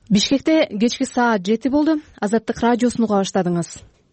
Бишкекте кечки саат 7 болду. Азаттык радиосун уга баштадыңыз.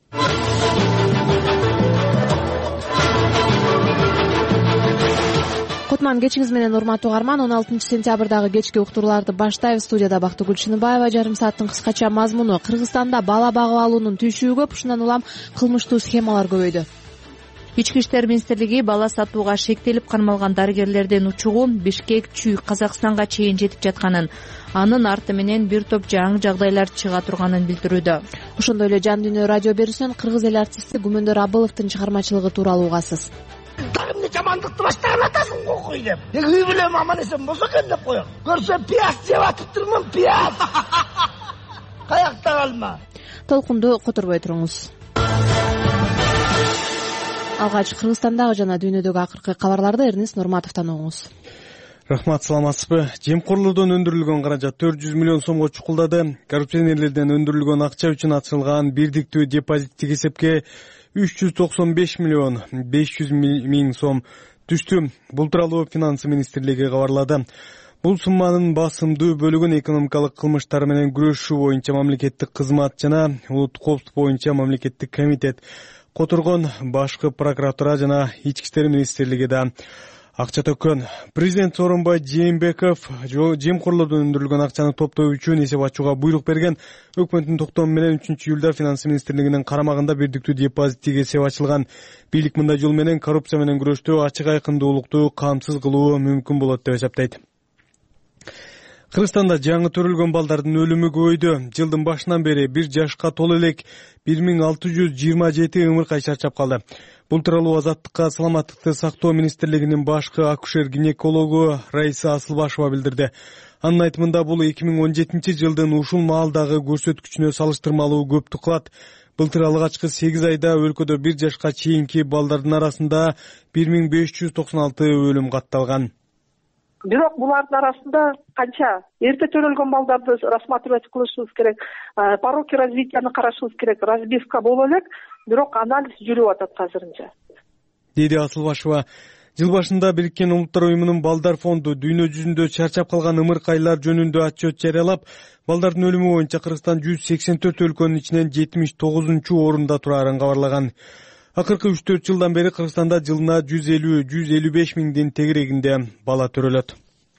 Кутман кечиңиз менен урматтуу угарман. 16-сентябрдагы кечки уктурууларды баштайбыз. Студияда Бактыгүл Чыныбаева. Жарым сааттын кыскача мазмуну: Кыргызстанда бала багып алуунун түйшүгү көп, ушундан улам кылмыштуу схемалар көбөйдү. Ички иштер министрлиги бала сатууга шектелип кармалган дарыгерлердин учугу Бишкек, Чүй, Казакстанга чейин жетип жатканын, анын арты менен бир топ жаңы жагдайлар чыга турганын билдирүүдө. Ошондой эле Жан Дүйнө радио берүүсүнөн кыргыз эл артисти Гүмөндөр Абыловдун чыгармачылыгы тууралуу угасыз. Дагы эмне жамандыкты баштаган атасың кокуй деп. Үй бүлөм аман эсен болсо экен деп коем. Көрсө пияз жеп атыптырмын, пияз. Каякта калма. Толкунду которбой туруңуз. Алгач Кыргызстандагы жана дүйнөдөгү акыркы кабарларды Эрнест Нурматовдон угуңуз. Рахмат, саламатсызбы? Жемкорлордон өндүрүлгөн каражат 400 миллион сомго чукулдады. Коррупционерлерден өндүрүлгөн акча үчүн ачылган бирдиктүү депозиттик эсепке 395 миллион 500 миң сом түштү. Бул тууралуу Финансы министрлиги кабарлады. Бул сумманын басымдуу бөлүгүн экономикалык кылмыштар менен күрөшүү боюнча мамлекеттик кызмат жана улуттук коопсуздук боюнча мамлекеттик комитет которгон. Башкы прокуратура жана Ички иштер министрлиги да акча төккөн. Президент Сооронбай Жээнбеков жемкорлордон өндүрүлгөн акчаны топтоо үчүн эсеп ачууга буйрук берген. Өкмөттүн токтому менен 3-июлда Финансы министрлигинин карамагында бирдиктүү депозиттик эсеп ачылган. Бийлик мындай жол менен коррупция менен күрөштө ачык айкындуулукту камсыз кылуу мүмкүн болот деп эсептейт. Кыргызстанда жаңы төрөлгөн балдардын өлүмү көбөйдү. Жылдын башынан бери 1 жашка толо элек 1627 ымыркай чарчап калды. Бул тууралуу Азаттыкка саламаттыкты сактоо министрлигинин башкы акушер-гинекологу Раиса Асылбашева билдирди. Анын айтымында бул 2017 жылдын ушул маалдагы көрсөткүчүнө салыштырмалуу көптү кылат. Былтыр алгачкы 8 айда өлкөдө 1 жашка чейинки балдардын арасында 1596 өлүм катталган. Бирок булардын арасында канча эрте төрөлгөн балдарды рассматривать кылышыбыз керек, пороки развитияны карашыбыз керек, разбивка боло элек, бирок анализ жүрүп атат азырынча, деди Асылбашева. Жыл башында Бириккен Улуттар уюмунун балдар фонду дүйнө жүзүндө чарчап калган ымыркайлар жөнүндө отчет жарыялап, балдардын өлүмү боюнча Кыргызстан 184 өлкөнүн ичинен 79-орунда турарын кабарлаган. Акыркы 3-4 жылдан бери Кыргызстанда жылына 150-155 миңдин тегерегинде бала төрөлөт.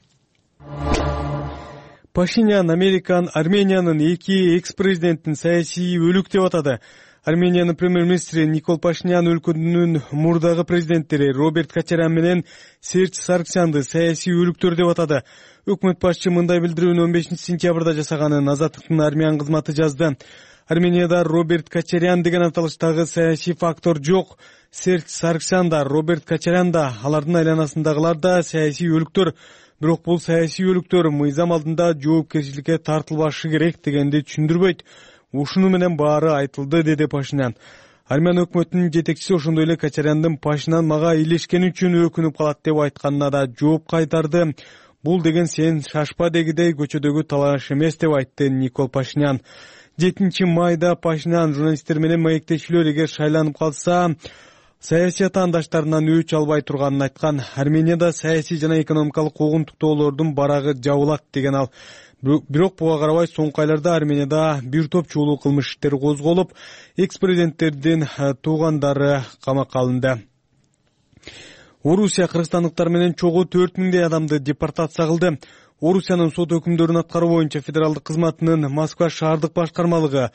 Пашинян Армениянын эки экс-президентин саясий өлүк деп атады. Армениянын премьер-министри Никол Пашинян өлкөнүн мурдагы президенттери Роберт Кочарян менен Серж Саргсянды саясий өлүктөр деп атады. Өкмөт башчы мындай билдирүүнү 15-сентябрда жасаганын Азаттыктын армян кызматы жазды. Арменияда Роберт Кочарян деген аталыштагы саясий фактор жок. Серж Саргсян да, Роберт Кочарян да, алардын айланасындагылар да саясий өлүктөр. Бирок бул саясий өлүктөр мыйзам алдында жоопкерчиликке тартылбашы керек дегенди түшүндүрбөйт. Ушуну менен баары айтылды, деди Пашинян. Армян өкмөтүнүн жетекчиси ошондой эле Кочаряндын Пашинян мага илешкени үчүн өкүнүп калат деп айтканына да жооп кайтарды. Бул деген сен шашпа дегидей көчөдөгү талаш эмес деп айтты Никол Пашинян. 7 майда Пашинян журналисттер менен маектешүүлөр эгер шайланып калса, саясий атаандаштарынан өч албай турганын айткан. Арменияда саясий жана экономикалык куугунтуктоолордун барагы жабылат деген ал. Бирок буга карабай соңку айларда Арменияда бир топ чуулуу кылмыш иштери козголуп, экс-президенттердин туугандары камакка алынды. Орусия кыргызстандыктар менен чогуу 4000 адамды депортация кылды. Орусиянын сот өкүмдөрүн аткаруу боюнча федералдык кызматынын Москва шаардык башкармалыгы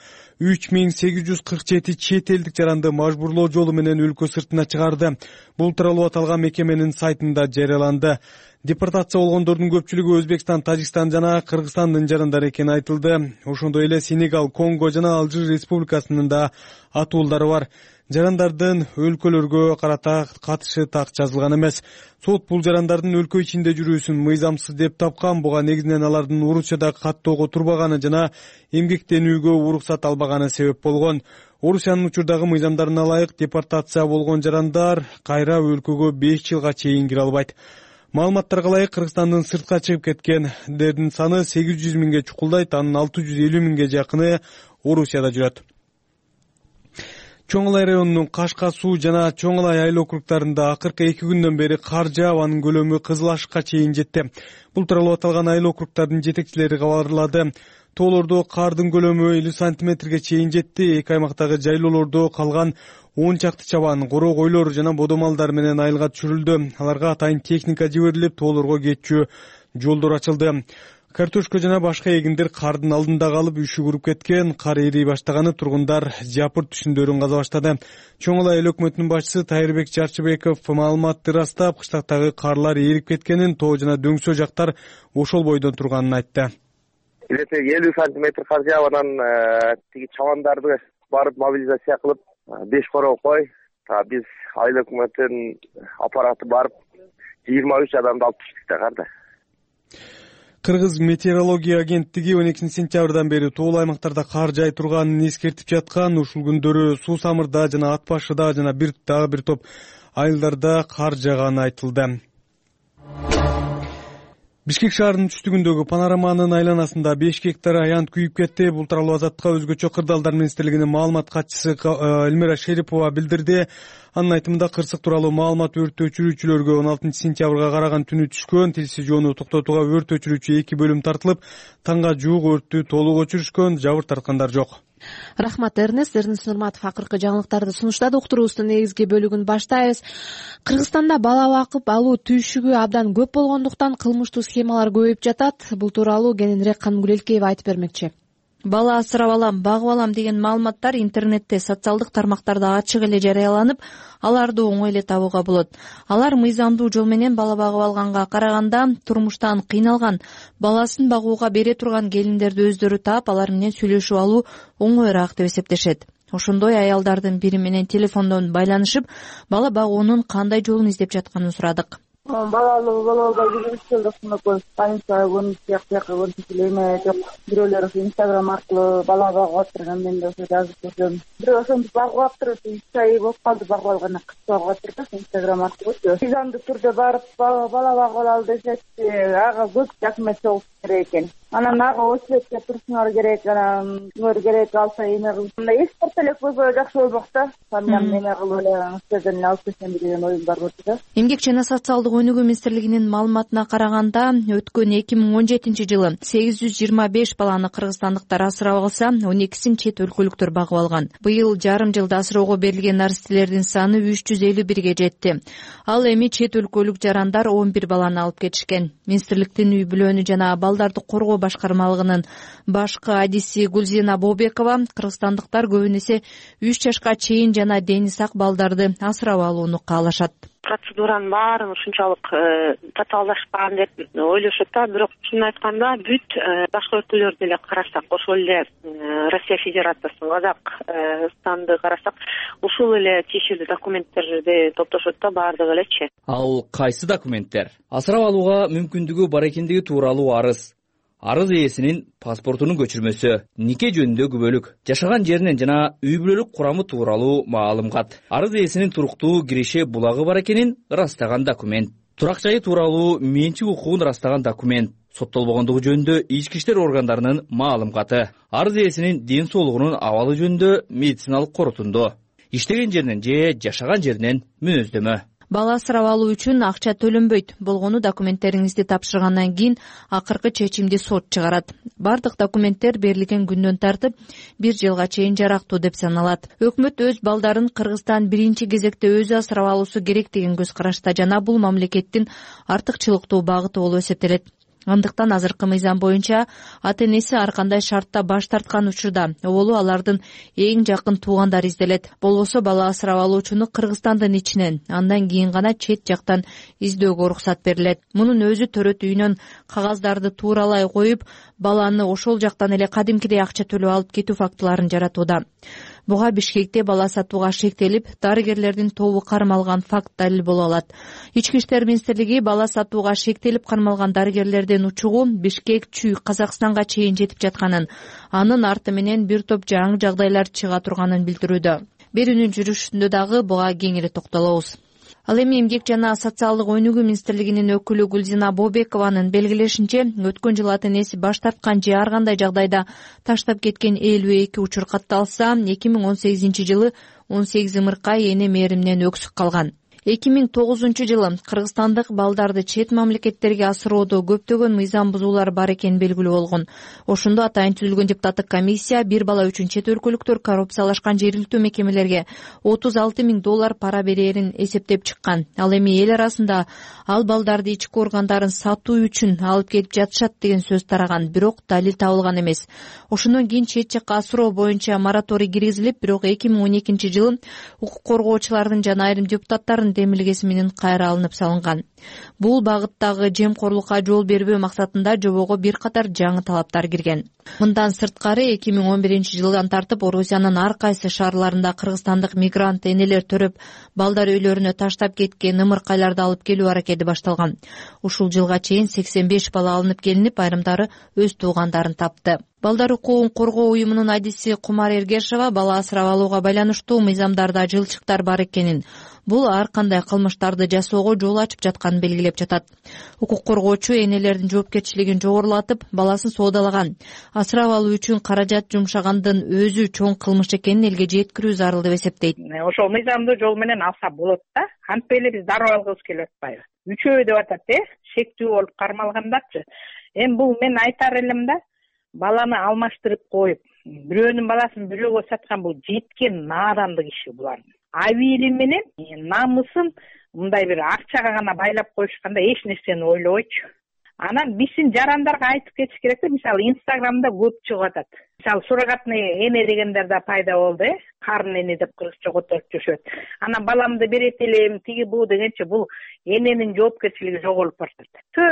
3847 чет элдик жаранды мажбурлоо жолу менен өлкө сыртына чыгарды. Бул тууралуу аталган мекеменин сайтында жарыяланды. Депортация болгондордун көпчүлүгү Өзбекстан, Тажикстан жана Кыргызстандын жарандары экени айтылды. Ошондой эле Сенегал, Конго жана Алжир республикасынын да атуулдары бар. Жарандардын өлкөлөргө карата катышы так жазылган эмес. Сот бул жарандардын өлкө ичинде жүрүүсүн мыйзамсыз деп тапкан. Буга негизинен алардын Орусияда каттоого турбаганы жана эмгектенүүгө уруксат албаганы себеп болгон. Орусиянын учурдагы мыйзамдарына ылайык депортация болгон жарандар кайра өлкөгө 5 жылга чейин кире албайт. Маалыматтарга ылайык Кыргызстандын сыртка чыгып кеткендердин саны 800 миңге чукулдайт, анын 650 миңге жакыны Орусияда жүрөт. Чоң Алай районунун Кашка Суу жана Чоң Алай айыл округдарында акыркы 2 күндөн бери кар жаап, анын көлөмү Кызыл Ашыкка чейин жетти. Бул тууралуу аталган айыл округдардын жетекчилери кабарлады. Тоолордо кардын көлөмү 50 сантиметрге чейин жетти. Эки аймактагы жайлоолордо калган 10 чакты чабан, коро койлор жана бодомалдар менен айылга түшүрүлдү. Аларга атайын техника жиберилип, тоолорго кетчү жолдор ачылды. Картошка жана башка эгиндер кардын алдында калып үшүгүрүп кеткен. Кар эрий баштаганы тургундар жапыр түшүндөрүн каза баштады. Чоң Алай эл өкмөтүнүн башчысы Тайырбек Чарчыбеков маалыматты ырастап, кыштактагы карлар эрип кеткенин, тоо жана дөңсө жактар ошол бойдон турганын айтты. 50 сантиметр кар жаап, анан тиги чабандарды барып мобилизация кылып, 5 короо кой, биз айыл өкмөтүнүн аппараты барып 23 адамды алып түштүк да карда. Кыргыз метеорология агенттиги 12 сентябрдан бери тоол аймактарда кар жай турганын эскертип жаткан. Ушул күндөрү Суу Самырда жана Ат Башыда жана бир топ айылдарда кар жааганы айтылды. Бишкек шаарынын түштүгүндөгү Панораманын айланасында 5 гектар аянт күйүп кетти. Бул тууралуу Азаттыкка өзгөчө кырдаалдар министрлигинин маалымат катчысы Элмира Шерипова билдирди. Анын айтымында кырсык тууралуу маалымат өрт өчүрүүчүлөргө 16 сентябрга караган түнү түшкөн. Тилсиз жоону токтотууга өрт өчүрүүчү 2 бөлүм тартылып, таңга жуук өрттү толук өчүрүшкөн, жабыр тарткандар жок. Рахмат Эрнест Нурматов акыркы жаңылыктарды сунуштады. Уктуруубуздун негизги бөлүгүн баштайбыз. Кыргызстанда бала бакып алуу түйшүгү абдан көп болгондуктан кылмыштуу схемалар көбөйүп жатат. Бул тууралуу кененирээк Канымгүл Элкеева айтып бермекчи. Бала асырап алам, багып алам деген маалыматтар интернетте, социалдык тармактарда ачык эле жарыяланып, аларды оңой эле табууга болот. Алар мыйзамдуу жол менен бала багып алганга караганда турмуштан кыйналган, баласын багууга бере турган келиндерди өздөрү таап, алар менен сүйлөшүп алуу оңоюраак деп эсептешет. Ошондой аялдардын бири менен телефондон байланышып, бала багуунун кандай жолун издеп жатканын сурадык. Бала албай жүрүп больницага көрүнүп жакка эме жок. Бирөөлөр ошо Instagram аркылуу бала багып атырган, мен да ошо жазып көрдүм. Бирөө ошондо багып аптыр, 3 ай болуп калды багып алганда, кыз багып атыр да, Instagram аркылуу. Мыйзамдуу түрдө барып бала багып алалы дешетти, ага көп документ чогултуш керек экен. Анан ага очередке турушуңар керек, анан кимөр керек алса эме кылып. Мындай экспорт эле көбө жакшы болмок да. Андан эме кылып эле сизден алып кетсем деген оюм бар болчу да. Эмгек жана социалдык өнүгүү министрлигинин маалыматына караганда, өткөн 2017 жылы 825 баланы кыргызстандыктар асырап алса, 12син чет өлкөлүктөр багып алган. Быйыл жарым жылда асыроого берилген наристелердин саны 351ге жетти. Ал эми чет өлкөлүк жарандар 11 баланы алып кетишкен. Министрликтин үй бүлөнү жана балдарды коргоо башкармалыгынын башкы адиси Гүлзина Бобекова кыргызстандыктар көбүн эсе 3 жашка чейин жана дени сак балдарды асырап алууну каалашат. Процедуранын баарын ушунчалык татаалашпаган деп ойлошот да, бирок чынын айтканда бүт башка өлкөлөрдү деле карасак, ошол эле Россия Федерациясын, Казакстанды карасак, ушул эле тиешелүү документтерди топтошот да, баардыгы элечи. Ал кайсы документтер? Асырап алууга мүмкүндүгү бар экендиги тууралуу арыз ээсинин паспортунун көчүрмөсү, нике жөнүндө күбөлүк, жашаган жеринен жана үй бүлөлүк курамы тууралуу маалымат, арыз ээсинин туруктуу киреше булагы бар экенин ырастаган документ, турак жайы тууралуу менчик укугун ырастаган документ, соттолбогондугу жөнүндө ички иштер органдарынын маалыматы, арыз ээсинин ден соолугунун абалы жөнүндө медициналык корутунду, иштеген жеринен же жашаган жеринен мүнөздөмө. Бала асырап алуу үчүн акча төлөнбөйт болгону документтериңизди тапшыргандан кийин акыркы чечимди сот чыгарат. Бардык документтер берилген күндөн тартып 1 жылга чейин жарактуу деп саналат. Өкмөт өз балдарын Кыргызстан биринчи кезекте өзү асырап алуусу керек деген көз карашта жана бул мамлекеттин артыкчылыктуу багыты болуп эсептелет. Андыктан азыркы мыйзам боюнча ата-энеси ар кандай шартта баш тарткан учурда оболу алардын эң жакын туугандары изделет. Болбосо бала асырап алуучуну Кыргызстандын ичинен, андан кийин гана чет жактан издөөгө уруксат берилет. Мунун өзү төрөт үйүнөн кагаздарды тууралай коюп, баланы ошол жактан эле кадимкидей акча төлөп алып кетүү фактыларын жаратууда. Буга Бишкекте бала сатууга шектелип, дарыгерлердин тобу кармалган факт далил боло алат. Ички иштер министрлиги бала сатууга шектелип кармалган дарыгерлердин учугу Бишкек, Чүй, Казакстанга чейин жетип жатканын, анын арты менен бир топ жаңы жагдайлар чыга турганын билдирүүдө. Берүүнүн жүрүшүндө дагы буга кеңири токтолобуз. Ал эми эмгек жана социалдык өнүгүү министрлигинин өкүлү Гүлзина Бобекованын белгилешинче, өткөн жылы ата энеси баш тарткан же ар кандай жагдайда таштап кеткен 52 учур катталса, 2018 жылы 18 ымыркай эне мээриминен өксүк калган. 2009 жылы кыргызстандык балдарды чет мамлекеттерге асыроодо көптөгөн мыйзам бузуулар бар экени белгилүү болгон. Ошондо атайын түзүлгөн депутаттык комиссия бир бала үчүн чет өлкөлүктөр коррупциялашкан жергиликтүү мекемелерге $30,000 пара берерин эсептеп чыккан. Ал эми эл арасында ал балдарды ички органдарын сатуу үчүн алып келип жатышат деген сөз тараган, бирок далил табылган эмес. Ошондон кийин чет жакка асыроо боюнча мораторий киргизилип, бирок 2012 жылы укук коргоочулардын жана айрым депутаттардын демилгеси менен кайра алынып салынган. Бул багыттагы жемкорлукка жол бербөө максатында жобого бир катар жаңы талаптар кирген. Мындан сырткары 2011 жылдан тартып Орусиянын ар кайсы шаарларында кыргызстандык мигрант энелер төрөп балдар үйлөрүнө таштап кеткен ымыркайларды алып келүү аракети башталган. Ушул жылга чейин 85 бала алынып келинип, айрымдары өз туугандарын тапты. Балдар укугун коргоо уюмунун адиси Кумар Эргешова бала асырап алууга байланыштуу мыйзамдарда жылчыктар бар экенин, бул ар кандай кылмыштарды жасоого жол ачып жатканын белгилеп жатат. Укук коргоочу энелердин жоопкерчилигин жогорулатып, баласын соодалаган, асырап алуу үчүн каражат жумшагандын өзү чоң кылмыш экенин элге жеткирүү зарыл деп эсептейт. Ошол мыйзамдуу жол менен алса болот да. Антип эле биз дароо алгыбыз келип атпайбы? Үчөө деп атат, шектүү болуп кармалгандарчы. Эми бул мен айтар элем да, баланы алмаштырып коюп, бирөөнүн баласын бирөөгө саткан бул жеткен наадандык иши булардын. Абийли менен намысын мындай бир акчага гана байлап коюшканда эч нерсени ойлобойчу. Анан бисин жарандарга айтып кетиш керек да, мисалы Инстаграмда көп чыгып атат. Мисалы суррогатный эне дегендер да пайда болду, карын эне деп кыргызча которуп жүрүшөт. Анан баламды берет элем, тиги бул дегенче бул эненин жоопкерчилиги жоголуп баратат.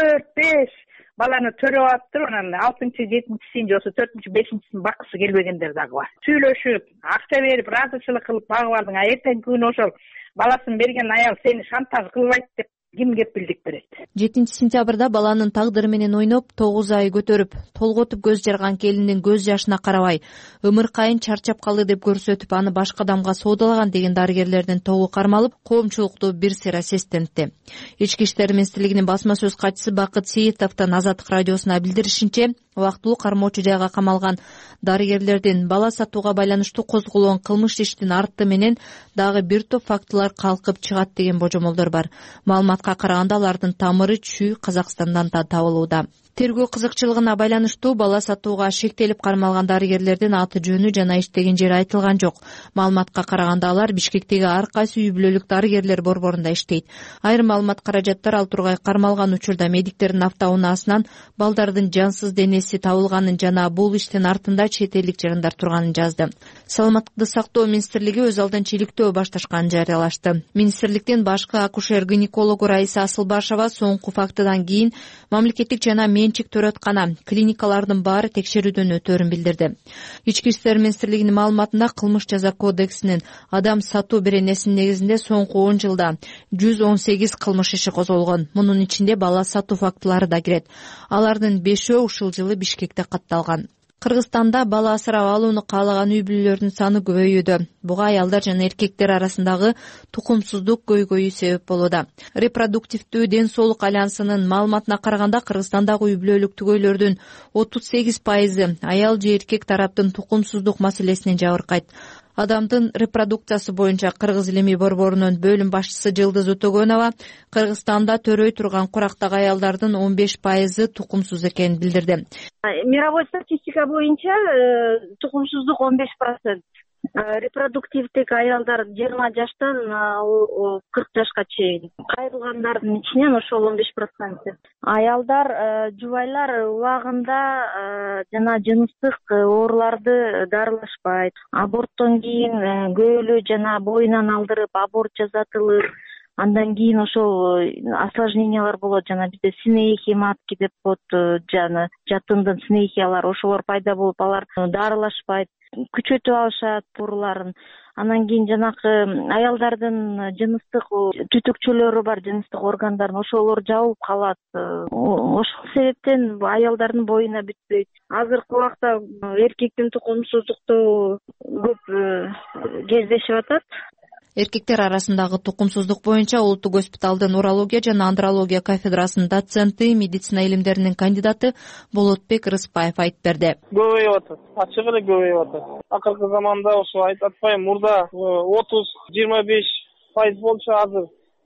4-5 баланы төрөп алыптыр, анан 6-7-син же 4-5-син баккысы келбегендер дагы бар. Сүйлөшүп, акча берип, ыраазычылык кылып багып алдың, а эртеңки күнү ошол баласын берген аял сени шантаж кылбайт деп ким кепилдик берет? 7 сентябрда баланын тагдыры менен ойноп, 9 ай көтөрүп, толготуп көз жарган келиндин көз жашына карабай, ымыркайын чарчап калды деп көрсөтүп, аны башка адамга соодалаган деген дарыгерлердин тобу кармалып, коомчулукту бир сыйра сестентти. Ички иштер министрлигинин басма сөз катчысы Бакыт Сейитовдун Азаттык радиосуна билдиришинче, убактылуу кармоочу жайга камалган дарыгерлердин бала сатууга байланыштуу козголгон кылмыш иштин арты менен дагы бир топ фактылар калкып чыгат деген божомолдор бар. Маалыматка караганда алардын тамыры чүй Казакстандан да табылууда. Тергөө кызыкчылыгына байланыштуу бала сатууга шектелип кармалган дарыгерлердин аты жөнү жана иштеген жери айтылган жок. Маалыматка караганда алар Бишкектеги ар кайсы үй бүлөлүк дарыгерлер борборунда иштейт. Айрым маалымат каражаттар ал тургай кармалган учурда медиктердин автоунаасынан балдардын жансыз денеси табылганын жана бул иштин артында чет элдик жарандар турганын жазды. Саламаттыкты сактоо министрлиги өз алдын чиликтөө башташканын жарыялашты. Министрликтин башкы акушер-гинекологу Раиса Асылбашева соңку фактыдан кийин мамлекеттик жана менчик төрөткана клиникалардын баары текшерүүдөн өтөөрүн билдирди. Ички иштер министрлигинин маалыматында кылмыш жаза кодексинин адам сатуу беренесинин негизинде соңку 10 жылда 118 кылмыш иши козголгон. Мунун ичинде бала сатуу фактылары да кирет. Алардын 5-өө ушул жылы Бишкекте катталган. Кыргызстанда бала асырап алууну каалаган үй бүлөлөрдүн саны көбөйүүдө. Буга аялдар жана эркектер арасындагы тукумсуздук көйгөйү себеп болууда. Репродуктивдүү ден соолук альянсынын маалыматына караганда Кыргызстандагы үй бүлөлүк түгөйлөрдүн 38% аял же эркек тараптын тукумсуздук маселесинен жабыркайт. Адамдын репродукциясы боюнча Кыргыз илимий борборунун бөлүм башчысы Жылдыз Өтөгөнова Кыргызстанда төрөй турган курактагы аялдардын 15% тукумсуз экенин билдирди. Мировой статистика боюнча тукумсуздук 15%. Репродуктивдик аялдар 20 жаштан 40 жашка чейин. Кайрылгандардын ичинен ошол 15%. Аялдар, жубайлар убагында жана жыныстык ооруларды дарылашпайт. Аборттон кийин көөлү жана боюнан алдырып аборт жасатылып, андан кийин ошол осложнениялар болот, жана бизде снехи матки деп коет, жана жатындын снехиялар, ошолор пайда болуп алар дарылашпайт. Күчөтүп алышат ооруларын. Анан кийин жанакы аялдардын жыныстык түтүкчөлөрү бар, жыныстык органдарын, ошолор жабылып калат. Ошол себептен аялдардын боюна бүтпөйт. Азыркы убакта эркектин тукумсуздукту көп кездешип атат. Эркектер арасындагы тукумсуздук боюнча Улуттук госпиталдын урология жана андрология кафедрасынын доценти, медицина илимдеринин кандидаты Болотбек Рыспаев айтып берди. Көбөйүп атат, ачык эле көбөйүп атат. Акыркы заманда ошо айтып атпайм, мурда 30-25% болчу, азыр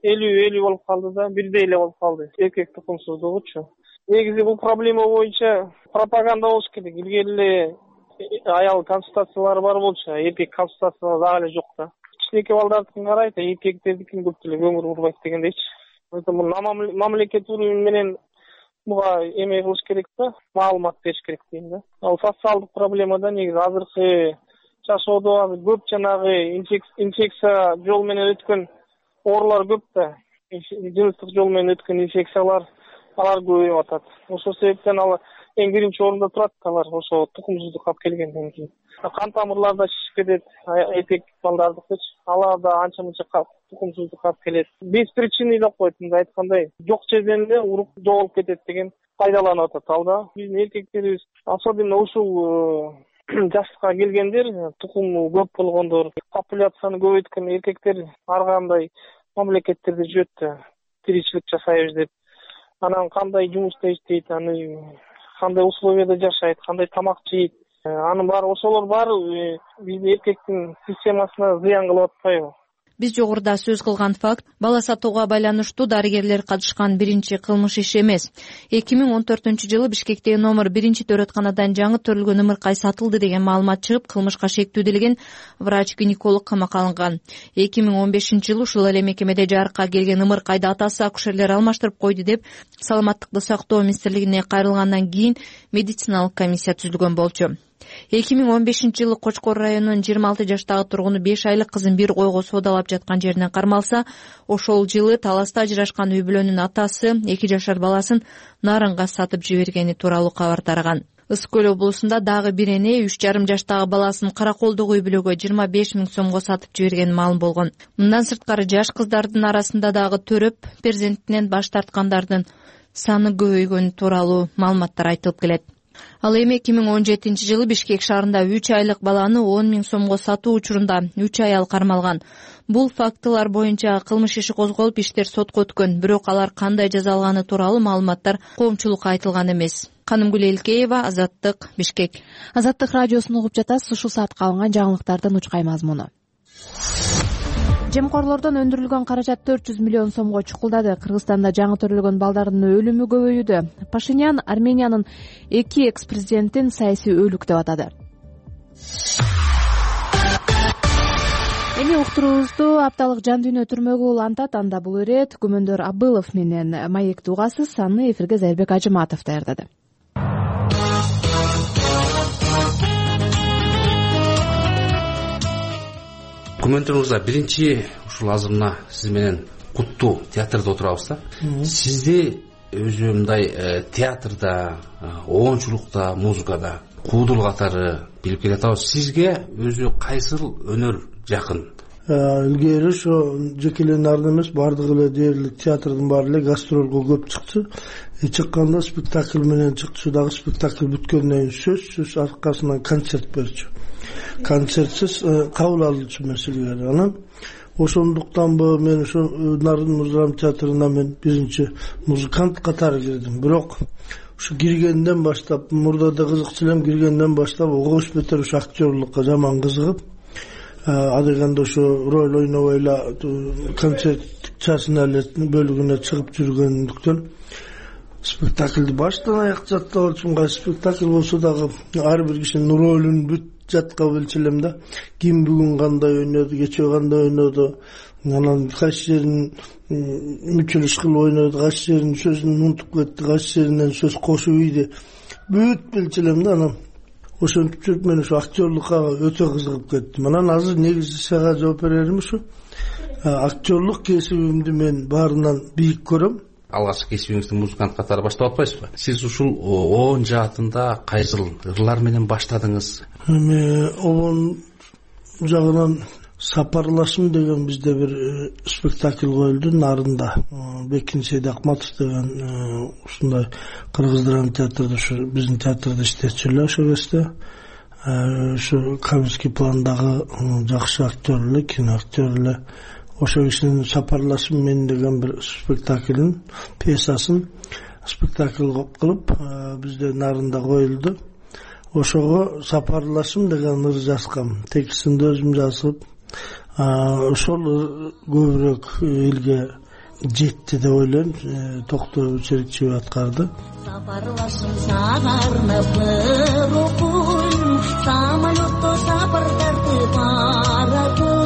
50 болуп калды да, бирдей эле болуп калды. Эркек тукумсуздугучу. Негизи бул проблема боюнча пропаганда болуш керек. Илгери эле аял консультациялары бар болчу, эркек консультациялары дагы эле жок да. Кичинекей балдардыкын карайт, эркектердикин көп деле көңүл бурбайт дегендейчи. Поэтому мамлекет уровень менен буга эме кылыш керек да, маалымат бериш керек дейм да. Ал социалдык проблемада негизи азыркы жашоодо көп жанагы инфекция жол менен өткөн оорулар көп да. Жыныстык жол менен өткөн инфекциялар алар көбөйүп атат. Ошол себептен ал эң биринчи орунда турат алар ошо тукумсуздукка алып келгенден кийин. Кан тамырларда шишип кетет, эркек балдардыкычы. Алар да анча мынча тукумсуздукка алып келет. Без причины деп коет, мындай айткандай, жок жерден эле уруп жоголуп кетет деген пайдаланып атат ал да. Биздин эркектерибиз, особенно ушул жашка келгендер, тукуму көп болгондор, популяцияны көбөйткөн эркектер ар кандай мамлекеттерде жүрөт да, тиричилик жасайбыз деп. Анан кандай жумушта иштейт, аны кандай условияда жашайт, кандай тамак жейт, анын баары ошолор баары биздин эркектин системасына зыян кылып атпайбы? Биз жогоруда сөз кылган факт бала сатууга байланыштуу дарыгерлер катышкан биринчи кылмыш иш эмес. 2014-жылы Бишкектеги номер 1-төрөтканадан жаңы төрүлгөн ымыркай сатылды деген маалымат чыгып, кылмышка шектүүделген врач-гинеколог камакка алынган. 2015-жылы ушул эле мекемеде жарыкка келген ымыркайды атасы акушерлер алмаштырып койду деп Саламаттыкты сактоо министрлигине кайрылгандан кийин медициналык комиссия түзүлгөн болчу. 2015-жылы Кочкор районунун 26 жаштагы тургуну 5 айлык кызын бир койго соодалап жаткан жеринен кармалса, ошол жылы таласта ажырашкан үй бүлөнүн атасы 2 жашар баласын нарынга сатып жибергени тууралуу кабар тараган. Ысык Көл облусунда дагы бир эне 3,5 жаштагы баласын Караколдогу үй бүлөгө 25 000 сомго сатып жибергени маалым болгон. Мындан сырткары жаш кыздардын арасында дагы төрөп, перзентинен баш тарткандардын саны көбөйгөнү тууралуу маалыматтар айтылып келет. Ал эми 2017-жылы Бишкек шаарында 3 айлык баланы 10 000 сомго сатуу учурунда 3 аял кармалган. Бул фактылар боюнча кылмыш иши козголуп, иштер сотко өткөн, бирок алар кандай жаза алганы тууралуу маалыматтар коомчулукка айтылган эмес. Канымгүл Элкеева, Азаттык, Бишкек. Азаттык радиосун угуп жатасыз. Ушул саатка алынган жаңылыктардын учкай мазмуну. Жемкорлордон өндүрүлгөн каражат 400 миллион сомго чукулдады. Кыргызстанда жаңы төрөлгөн балдардын өлүмү көбөйүүдө. Пашинян Армениянын 2 экс-президентин саясий өлүк деп атады. Эми уктуруубузду апталык жан дүйнө түрмөгү улантат. Анда бул ирет Күмөндөр Абылов менен маекти угасыз. Аны эфирге Зайырбек Ажыматов даярдады. Күмөндөр мырза, биринчи ушул азыр мына сиз менен куттуу театрда отурабыз да. Сизди өзү мындай театрда, оончулукта, музыкада куудул катары билип келатабыз. Сизге өзү кайсыл өнөр жакын? Илгери ошо жекелеген эмес, бардыгы эле дээрлик театрдын баары эле гастролго көп чыкты. Чыкканда спектакль менен чыкчу, дагы спектакль бүткөндөн кийин сөз аркасынан концерт берчү. Концертсиз кабыл алуучу эмес илгери. Анан ошондуктанбы мен ошо Нарын Музрам театрына мен биринчи музыкант катары кирдим. Бирок ушу киргенден баштап, мурда да кызыкчу элем, киргенден баштап огош бетер ушу актерлукка жаман кызыгып, адегенде ошо роль ойнобой эле концерттик часына эле бөлүгүнө чыгып жүргөндүктөн спектакльди баштан аяк жаттап алчумун. Кайсы спектакль болсо дагы ар бир кишинин ролун бүт жатка билчү элем да. Ким бүгүн кандай ойноду, кечээ кандай ойноду, анан кайсы жерин мүчүлүш кылып ойноду, кайсы жерин сөзүн унутуп кетти, кайсы жеринен сөз кошуп ийди, бүт билчү элем да. Анан ошентип жүрүп мен ушу актерлукка өтө кызыгып кеттим. Анан азыр негизи сага жооп берерим ушу актерлук кесибимди мен баарынан бийик көрөм. Алгачкы кесибиңизди музыкант катары баштап атпайсызбы? Сиз ушул оон жаатында кайсыл ырлар менен баштадыңыз? Эми оон жагынан Сапарлашым деген бизде бир спектакль коюлду Нарында. Бекин Сейдакматов деген ушундай кыргыз драма театрында, ушу биздин театрда иштечү эле ошол кезде. ушу Каменский пландагы жакшы актер эле, кино актер эле. Ошо кишинин Сапарлашым мен деген бир спектаклин, пьесасын спектакль кылып бизде нарында коюлду. Ошого Сапарлашым деген ыр жазгам. Текстин өзүм жазып, ошол көбүрөөк элге жетти деп ойлойм. Токтор Черикчиев аткарды. Сапарлашым сагарнып окуйм, самолетто сапар тартып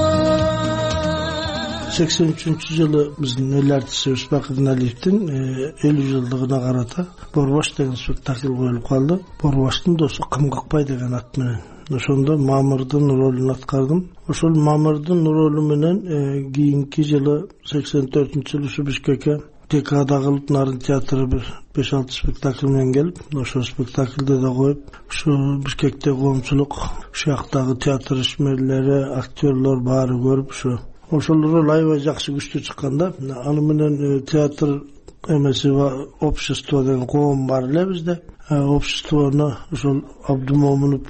83-жылы биздин эл артисти Усбаков Налиевдин 50 жылдыгына карата Борбаш деген спектакль коюлуп калды. Борбаштын досу Кым Какпай деген ат менен. Ошондо Мамырдын ролун аткардым. Ошол Мамырдын ролу менен кийинки жылы 84-жылы ушу Бишкекке декада кылып Нарын театры бир 5-6 спектакль менен келип, ошол спектакльде да коюп, ушу Бишкекте коомчулук, ушул жактагы театр ишмерлери, актерлор баары көрүп, ошол роль аябай жакшы күчтүү чыкканда, аны менен театр эмеси общество деген коом бар эле бизде. Обществону ошол Абдумомунов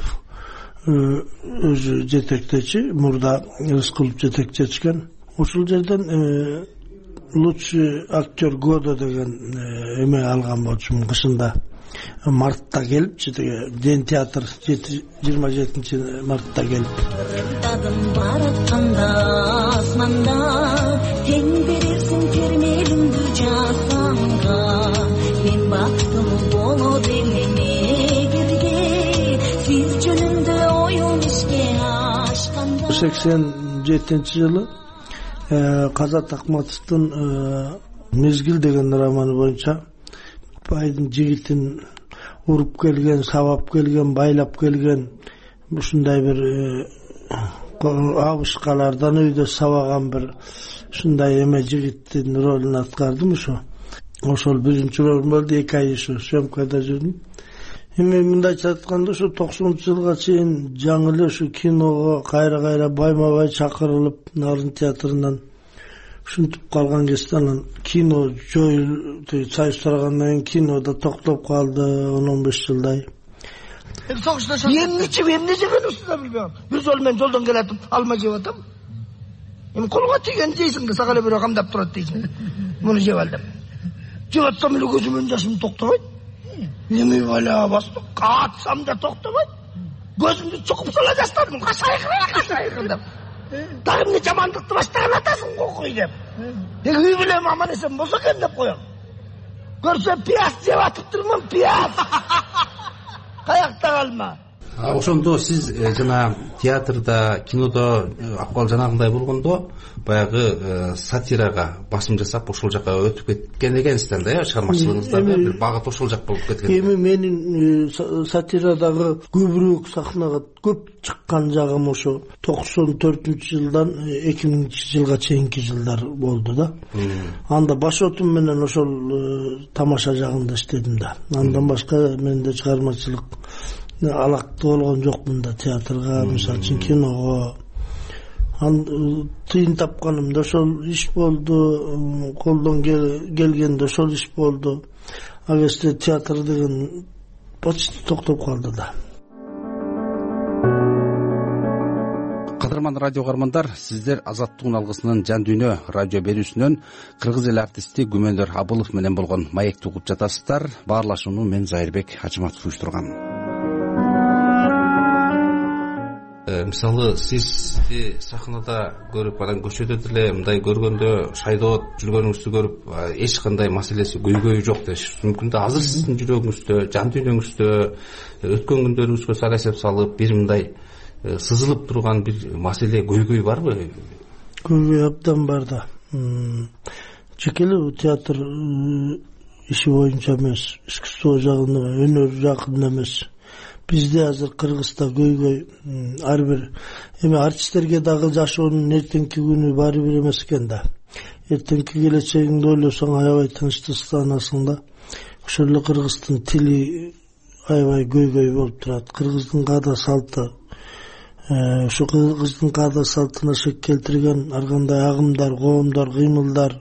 өзү жетектечи, мурда Рыскулов жетекчечкен. Ошол жерден лучший актер года деген эме алган болчумун кышында. Мартта келип, Ден театр 27 мартта келип. Тадым баратканда асманда, сен берерсиң термелимди жасанга. Мен бактым болот элем эгерде, сиз жөнүндө оюм ишке ашканда. 87-жылы Казат Акматовдун Мезгил деген романы боюнча байдын жигитин уруп келген, сабап келген, байлап келген, ушундай бир абышкалардан өйдө сабаган бир ушундай эме жигиттин ролун аткардым. Ошол биринчи рол болду, 2 ай съемкада жүрдүм. Эми мындайча айтканда, ушу 90-жылга чейин жаңы эле ушу киного кайра байма-бай чакырылып Нарын театрынан ушинтип калган кезде анан кино жоюлуп, союз тарагандан кийин кино да токтоп калды 10-15 жылдай. Эмне жегенибизди да билбейм. Бир жол мен жолдон келатып, алма жеп атам. Эми колго тийген жейсиң да, сага эле бирөө камдап турат дейсиң. Муну жеп ал деп. Жеп атсам эле көзүмөн жашым токтобойт. Неме бала басты, атсам да токтобойт. Көзүмдү чукуп сала жастадым, кашайкыр деп. Дагы эмне жамандыкты баштаган атасың кокуй деп. Үй билем аман эсен болсо экен деп коем. Көрсө пияз жеп атыптырмын, пияз. Каякта калма. Ошондо сиз жана театрда, кинодо акыбал жанагындай болгондо баягы сатирага басым жасап ошол жака өтүп кеткен экенсиз да, чыгармачылыгыңызда бир багыт ошол жак болуп кеткен. Эми менин сатирадагы көбүрөөк сахнага көп чыккан жагым ошо 94-жылдан 2000-жылга чейинки жылдар болду да. Анда башотум менен ошол тамаша жагында иштедим да. Андан башка менде чыгармачылык алакты болгон жокмун да, театрга, мисалы үчүн киного. Тыйын тапканымда ошол иш болду, колдон келгенде ошол иш болду. А кезде театр деген почти токтоп калды да. Кадырман радио кармандар, сиздер Азаттыктын алгысынын жан дүйнө радио берүүсүнөн кыргыз эл артисти Күмөндөр Абылов менен болгон маекти угуп жатасыздар. Баарлашууну мен Зайырбек Хажыматов уюштургам. Мисалы, сизди сахнада көрүп, анан көчөдө деле мындай көргөндө шайдоот жүргөнүңүздү көрүп, эч кандай маселеси, көйгөйү жок дешиңиз мүмкүн да. Азыр сиздин жүрөгүңүздө, жан дүйнөңүздө өткөн күндөрүңүзгө сара эсеп салып, бир мындай сызылып турган бир маселе, көйгөй барбы? Көйгөй абдан бар да. Жекеле театр иши боюнча эмес, искусство жагында, өнөр жагында эмес. Бизде азыр Кыргызда көйгөй ар бир эми артисттерге дагы жашоонун эртеңки күнү баары бир эмес экен да. Эртеңки келечегиңди ойлосоң аябай тынчтыксызданасың да. Ошол эле кыргыздын тили аябай көйгөй болуп турат. Кыргыздын каада салты, ошо кыргыздын каада салтына шек келтирген ар кандай агымдар, коомдор, кыймылдар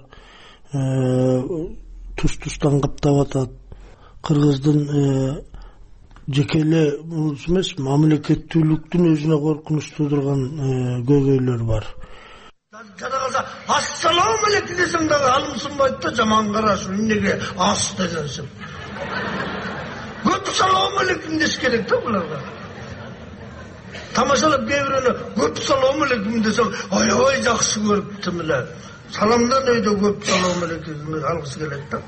туш-туштан каптап атат. Кыргыздын жеке эле эмес, мамлекеттүүлүктүн өзүнө коркунуч туудурган көйгөйлөр бар. Жана калса ассалам алейкум десең дагы алымсынбайт да, жаман караш, эмнеге ас дегенсиң. Көп салам алейкум деш керек да буларга. Тамашалап бирөөнө көп салам алейкум десең, аябай жакшы көрүптүм эле. Саламдан өйдө көп салам алейкум алгысы келет да.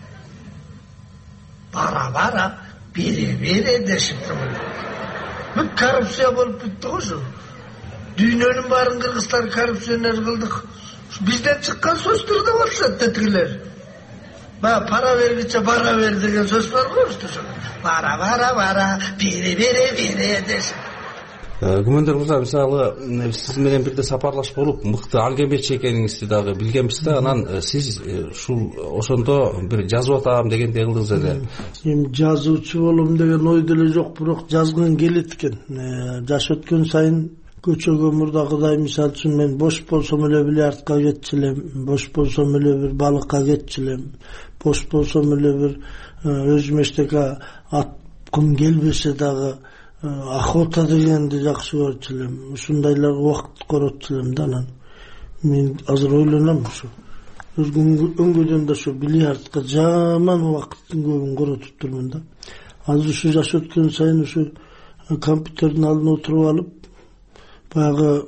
Бара бере дешиптим. Бүт коррупция болуп бүттү го ошо. Дүйнөнүн баарын кыргыздар коррупционер кылдык. Бизден чыккан сөздөр да болсо тетигилер. Пара бергиче бара бер деген сөз бар го ошо. Бара бере деш. Күмөндөр мырза, мисалы сиз менен бирде сапарлашып болуп, мыкты алгебетчи экениңизди дагы билгенбиз да, анан сиз ушул ошондо бир жазып атам дегендей кылдыңыз эле. Эми жазуучу болом деген ой деле жок, бирок жазгым келет экен. Жаш өткөн сайын көчөгө мурдагыдай, мисалы үчүн мен бош болсом эле бильярдка кетчү элем, бош болсом эле бир балыкка кетчү элем, бош болсом эле бир өзүм эчтеке аткым келбесе дагы охота дегенди жакшы көрчү элем. Ушундайларга убакыт коротчу элем да. Анан мен азыр ойлоном, ушу өңгөдөн да ушу бильярдка жаман убакыттын көбүн коротуп турмун да. Азыр ушу жаш өткөн сайын ушу компьютердин алдына отуруп алып, баягы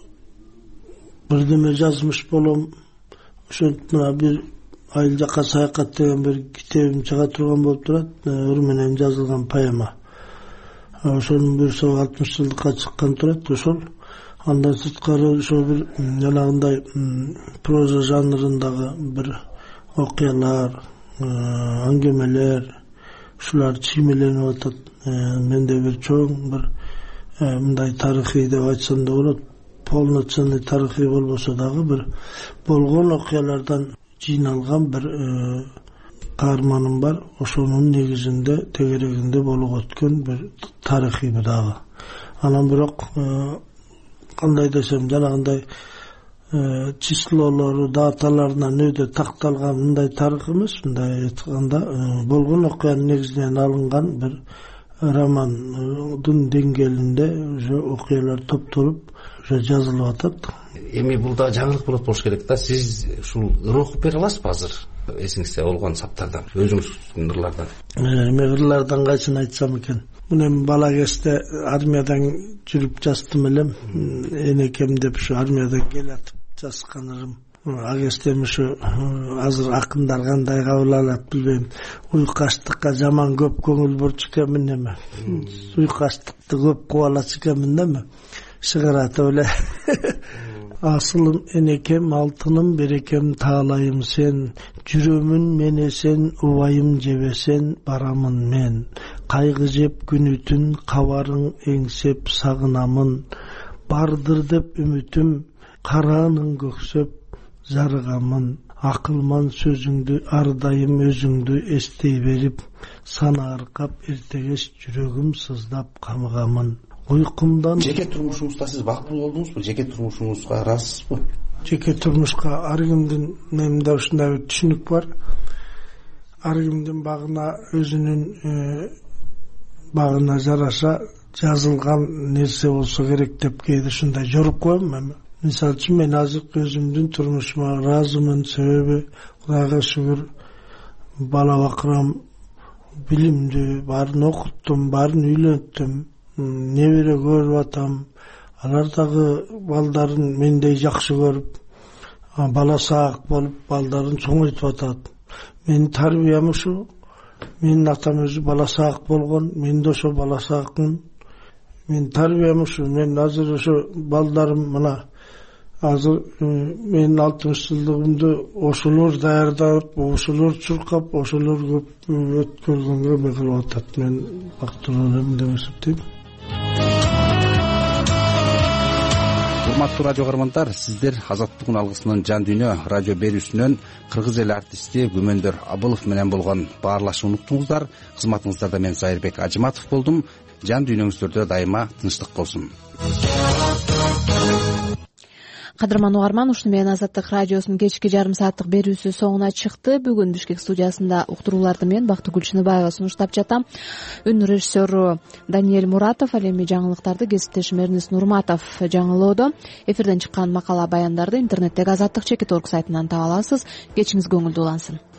бирдеме жазмыш болом. Ошентип мына бир айыл жака саякат деген бир китебим чыга турган болуп турат, ыр менен жазылган поэма. Ошонун 160 жылдыкка чыккан турат ошол. Андан сырткары ошо бир жанагындай проза жанрындагы бир окуялар, аңгемелер, ушулар чиймеленип атат. Менде бир чоң бир мындай тарыхый деп айтсам да болот. Полноценный тарыхый болбосо дагы бир болгон окуялардан жыйналган бир каарманым бар. Ошонун негизинде тегерегинде болуп өткөн бир тарыхый дагы. Анан бирок кандай десем, жанагындай числолору, даталарынан өйдө такталган мындай тарых эмес, мындай айтканда болгон окуянын негизинен алынган бир романдын деңгээлинде уже окуялар топтолуп уже жазылып атат. Эми бул да жаңылык болот болуш керек да. Сиз ушул ыр окуп бере аласызбы азыр? Эсиңизде болгон саптардан, өзүңүздүн ырлардан. Эми ырлардан кайсын айтсам экен. Мен бала кезде армиядан жүрүп жаздым элем. Энекем деп ушу армиядан келатып жазган ырым. Ал кезде ушу азыр акындар кандай кабыл алат билбейм. Уйкаштыкка жаман көп көңүл бурчу экенмин эме. Уйкаштыкты көп кубалачу экенмин эме. Шыгаратып эле. Асылым энекем, алтыным берекем таалайым сен, жүрөмүн менесен, убайым жебесен, барамын мен. Кайгы жеп күнү түн, кабарың эңсеп сагынамын. Бардыр деп үмүтүм, караанын көксөп зарыгамын. Акылман сөзүңдү, ардайым өзүңдү эстей берип, сана аркап эртегеш жүрөгүм сыздап камыгамын. Уйкумдан жеке турмушуңузда сиз бактылуу болдуңузбу? Жеке турмушуңузга ыраазсызбы? Жеке турмушка ар кимдин менде ушундай бир түшүнүк бар. Ар кимдин багына өзүнүн багына жараша жазылган нерсе болсо керек деп кээде ушундай жоруп коем. Мисалы үчүн мен азыркы өзүмдүн турмушума ыраазымын. Себеби Кудайга шүгүр бала бакырам, билимдүү, баарын окуттум, баарын үйлөнттүм. Небере көрүп атам. Алар дагы балдарын мендей жакшы көрүп, бала саак болуп, балдарын чоңойтуп атат. Менин тарбиям ушу. Менин атам өзү бала саак болгон, мен да ошо бала саакмын. Менин тарбиям ушу. Мен азыр ошо балдарым мына азыр менин 60 жылдыгымды ошолор даярдап, ошолор чуркап, ошолор көп өткөргөнгө эме кылып атат. Мен бактылуу элем деп эсептейм. Урматтуу радио көрөрмандар, сиздер Азаттыктын алгысынын жан дүйнө радио берүүсүнөн кыргыз эл артисти Күмөндөр Абылов менен болгон баарлашууну уктуңуздар. Кызматыңыздарда мен Зайырбек Ажыматов болдум. Жан дүйнөңүздөрдө дайыма тынчтык болсун. Кадырман угарман, ушуну менен Азаттык радиосунун кечки жарым сааттык берүүсү соңуна чыкты. Бүгүн Бишкек студиясында уктурууларды мен Бактыгүл Чыныбаева сунуштап жатам. Үн режиссеру Даниэль Муратов, ал эми жаңылыктарды кесиптешим Эрнест Нурматов жаңылоодо. Эфирден чыккан макала баяндарды интернеттеги Азаттык.org сайтынан таба аласыз. Кечиңиз көңүлдүү улансын.